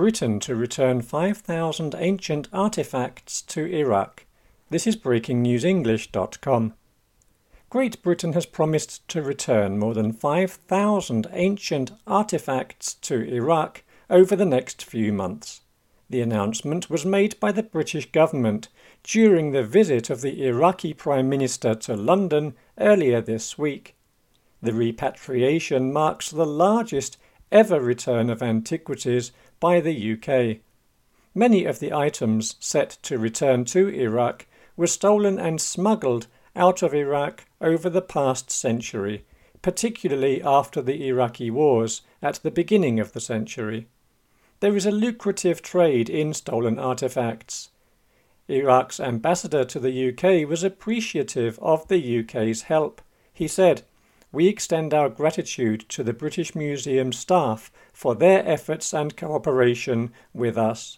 Britain to return 5,000 ancient artefacts to Iraq. This is breakingnewsenglish.com. Great Britain has promised to return more than 5,000 ancient artefacts to Iraq over the next few months. The announcement was made by the British government during the visit of the Iraqi Prime Minister to London earlier this week. The repatriation marks the largest ever return of antiquities by the UK. Many of the items set to return to Iraq were stolen and smuggled out of Iraq over the past century, particularly after the Iraqi wars at the beginning of the century. There is a lucrative trade in stolen artefacts. Iraq's ambassador to the UK was appreciative of the UK's help. He said, "We extend our gratitude to the British Museum staff for their efforts and cooperation with us."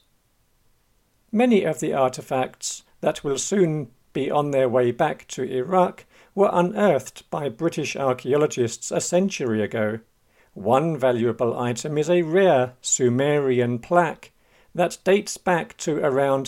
Many of the artefacts that will soon be on their way back to Iraq were unearthed by British archaeologists a century ago. One valuable item is a rare Sumerian plaque that dates back to around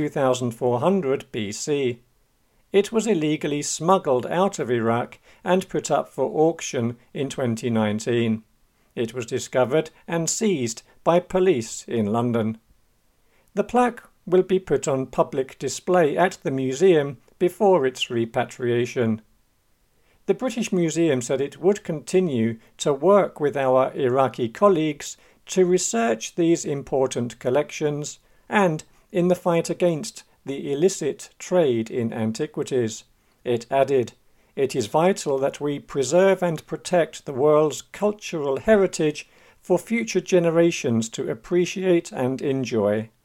2400 BC. It was illegally smuggled out of Iraq and put up for auction in 2019. It was discovered and seized by police in London. The plaque will be put on public display at the museum before its repatriation. The British Museum said it would continue to work with our Iraqi colleagues to research these important collections and in the fight against the illicit trade in antiquities. It added, "It is vital that we preserve and protect the world's cultural heritage for future generations to appreciate and enjoy."